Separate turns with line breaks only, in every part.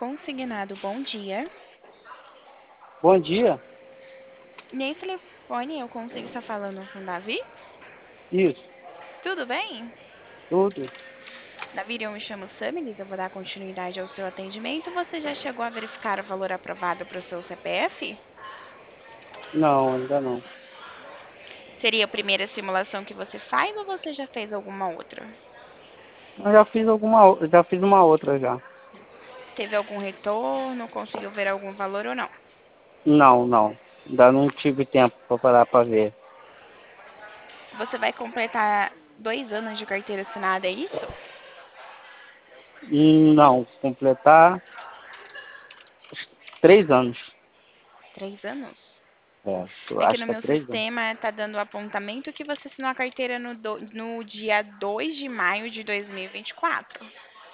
consignado bom dia.
Bom dia.
Nesse telefone eu consigo estar falando com o Davi?
Isso,
Tudo bem?
tudo.
Davi, eu me chamo Samilis, eu vou dar continuidade ao seu atendimento. Você já chegou a verificar o valor aprovado para o seu CPF?
Não, ainda não.
Seria a primeira simulação que você faz ou você já fez alguma outra?
Já fiz uma outra já.
Teve algum retorno? Conseguiu ver algum valor ou não?
Não, não. Ainda não tive tempo para parar para ver.
Você vai completar 2 anos de carteira assinada, é isso?
Não, completar 3 anos.
3 anos?
É, eu
É que
acho
no
que é
meu
3 anos.
sistema está dando o apontamento que você assinou a carteira no dia 2 de maio de 2024.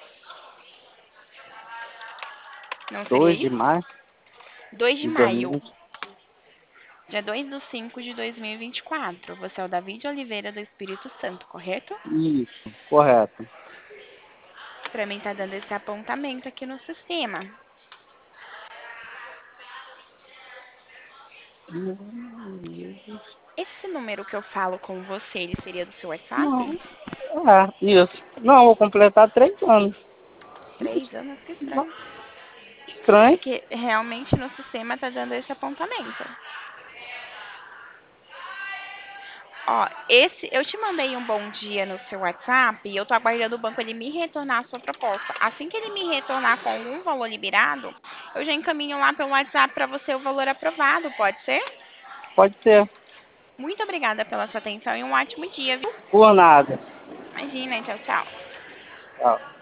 Não seria
2 de
isso?
maio
2 de
de
maio,
2020.
dia 2/5 de 2024. Você é o David Oliveira do Espírito Santo, correto?
Isso, correto.
Para mim tá dando esse apontamento aqui no sistema. Esse número que eu falo com você, ele seria do seu
Não,
WhatsApp?
isso. Não, vou completar 3 anos.
3 anos, que
Não,
estranho. É
estranho.
que realmente no sistema tá dando esse apontamento. Ó, eu te mandei um bom dia no seu WhatsApp e eu tô aguardando o banco ele me retornar a sua proposta. Assim que ele me retornar com algum valor liberado, eu já encaminho lá pelo WhatsApp para você o valor aprovado, pode ser?
Pode ser.
Muito obrigada pela sua atenção e um ótimo dia, viu?
Por nada.
Imagina, tchau, tchau.
Tchau.